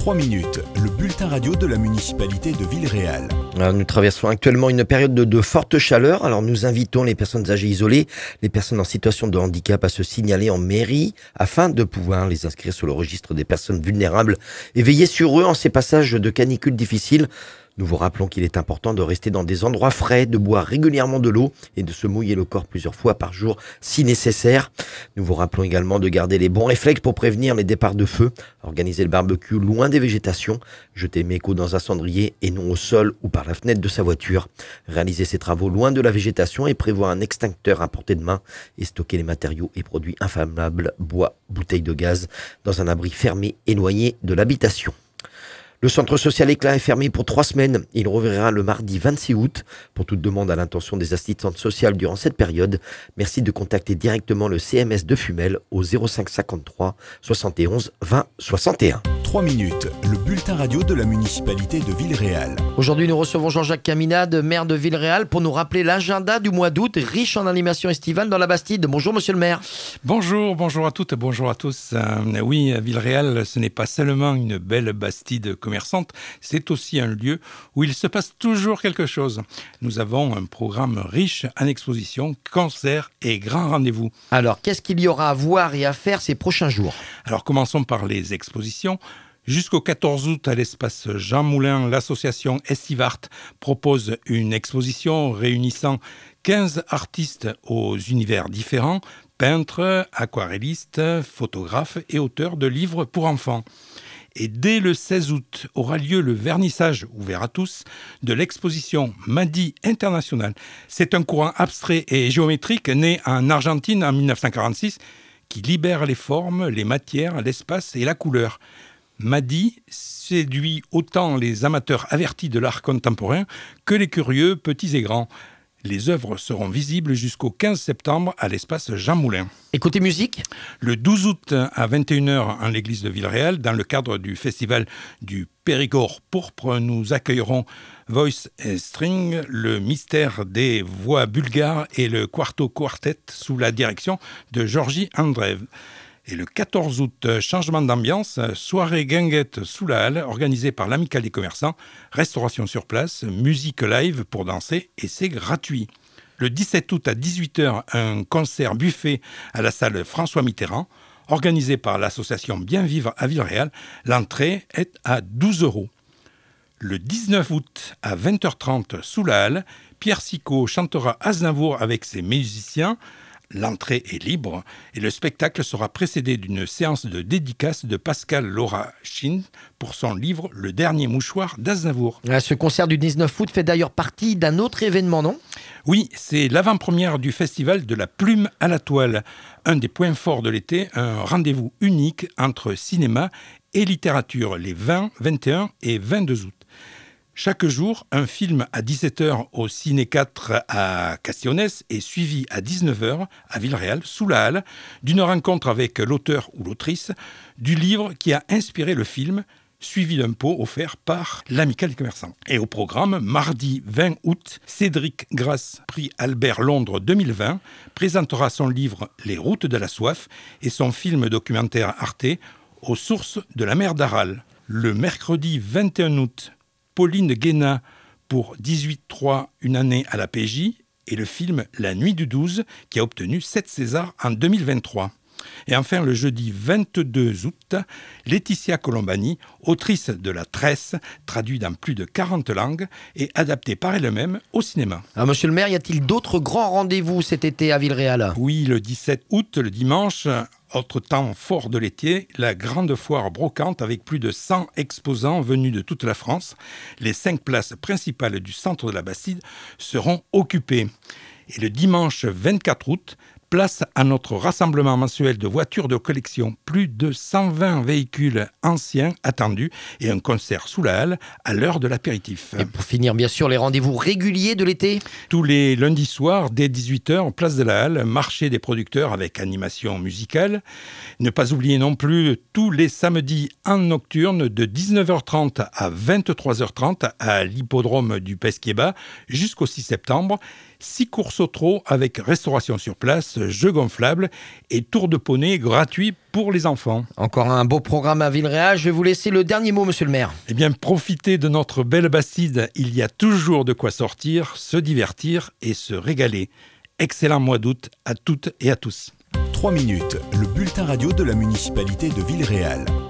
3 minutes, le bulletin radio de la municipalité de Villeréal. Alors, nous traversons actuellement une période de forte chaleur. Alors nous invitons les personnes âgées isolées, les personnes en situation de handicap à se signaler en mairie afin de pouvoir les inscrire sur le registre des personnes vulnérables et veiller sur eux en ces passages de canicule difficiles. Nous vous rappelons qu'il est important de rester dans des endroits frais, de boire régulièrement de l'eau et de se mouiller le corps plusieurs fois par jour si nécessaire. Nous vous rappelons également de garder les bons réflexes pour prévenir les départs de feu, organiser le barbecue loin des végétations, jeter le mégot dans un cendrier et non au sol ou par la fenêtre de sa voiture, réaliser ses travaux loin de la végétation et prévoir un extincteur à portée de main et stocker les matériaux et produits inflammables, bois, bouteilles de gaz, dans un abri fermé éloigné de l'habitation. Le centre social Éclat est fermé pour 3 semaines. Il rouvrira le mardi 26 août. Pour toute demande à l'intention des assistantes sociales durant cette période, merci de contacter directement le CMS de Fumel au 05 53 71 20 61. 3 minutes, le bulletin radio de la municipalité de Villeréal. Aujourd'hui, nous recevons Jean-Jacques Caminade, maire de Villeréal, pour nous rappeler l'agenda du mois d'août, riche en animations estivales dans la Bastide. Bonjour, monsieur le maire. Bonjour à toutes, bonjour à tous. Oui, Villeréal, ce n'est pas seulement une belle Bastide commerçante, c'est aussi un lieu où il se passe toujours quelque chose. Nous avons un programme riche en expositions, concerts et grands rendez-vous. Alors, qu'est-ce qu'il y aura à voir et à faire ces prochains jours ? Alors, commençons par les expositions. Jusqu'au 14 août, à l'espace Jean Moulin, l'association Estivart propose une exposition réunissant 15 artistes aux univers différents, peintres, aquarellistes, photographes et auteurs de livres pour enfants. Et dès le 16 août aura lieu le vernissage, ouvert à tous, de l'exposition Madi International. C'est un courant abstrait et géométrique né en Argentine en 1946 qui libère les formes, les matières, l'espace et la couleur. Madi séduit autant les amateurs avertis de l'art contemporain que les curieux, petits et grands. Les œuvres seront visibles jusqu'au 15 septembre à l'espace Jean Moulin. Et côté musique ? Le 12 août à 21h en l'église de Villeréal, dans le cadre du festival du Périgord pourpre, nous accueillerons Voice and String, le mystère des voix bulgares et le Quarto Quartet sous la direction de Georgi Andreev. Et le 14 août, changement d'ambiance, soirée guinguette sous la halle, organisée par l'Amicale des commerçants, restauration sur place, musique live pour danser et c'est gratuit. Le 17 août à 18h, un concert buffet à la salle François Mitterrand, organisé par l'association Bien Vivre à Villeréal. L'entrée est à 12 €. Le 19 août à 20h30 sous la halle, Pierre Sicot chantera Aznavour avec ses musiciens. L'entrée est libre et le spectacle sera précédé d'une séance de dédicace de Pascal Laura-Chin pour son livre Le dernier mouchoir d'Aznavour. Ce concert du 19 août fait d'ailleurs partie d'un autre événement, non ? Oui, c'est l'avant-première du festival de la plume à la toile. Un des points forts de l'été, un rendez-vous unique entre cinéma et littérature les 20, 21 et 22 août. Chaque jour, un film à 17h au Ciné 4 à Castillonnès est suivi à 19h à Villeréal, sous la halle, d'une rencontre avec l'auteur ou l'autrice du livre qui a inspiré le film, suivi d'un pot offert par l'Amicale des commerçants. Et au programme, mardi 20 août, Cédric Grasse, prix Albert Londres 2020, présentera son livre Les routes de la soif et son film documentaire Arte, Aux sources de la mer d'Aral. Le mercredi 21 août, Pauline Guéna pour 18-3, une année à la PJ, et le film La Nuit du 12, qui a obtenu 7 Césars en 2023. Et enfin, le jeudi 22 août, Laetitia Colombani, autrice de La Tresse, traduite dans plus de 40 langues et adaptée par elle-même au cinéma. Alors, monsieur le maire, y a-t-il d'autres grands rendez-vous cet été à Villeréal ? Oui, le 17 août, le dimanche, autre temps fort de l'été, la grande foire brocante avec plus de 100 exposants venus de toute la France. Les 5 places principales du centre de la Bastide seront occupées. Et le dimanche 24 août, place à notre rassemblement mensuel de voitures de collection. Plus de 120 véhicules anciens attendus et un concert sous la halle à l'heure de l'apéritif. Et pour finir, bien sûr, les rendez-vous réguliers de l'été ? Tous les lundis soirs, dès 18h, place de la halle, marché des producteurs avec animation musicale. Ne pas oublier non plus tous les samedis en nocturne de 19h30 à 23h30 à l'hippodrome du Pesquier-Bas jusqu'au 6 septembre. 6 courses au trot avec restauration sur place, jeux gonflables et tour de poney gratuit pour les enfants. Encore un beau programme à Villeréal. Je vais vous laisser le dernier mot, monsieur le maire. Eh bien, profitez de notre belle Bastide. Il y a toujours de quoi sortir, se divertir et se régaler. Excellent mois d'août à toutes et à tous. 3 minutes, le bulletin radio de la municipalité de Villeréal.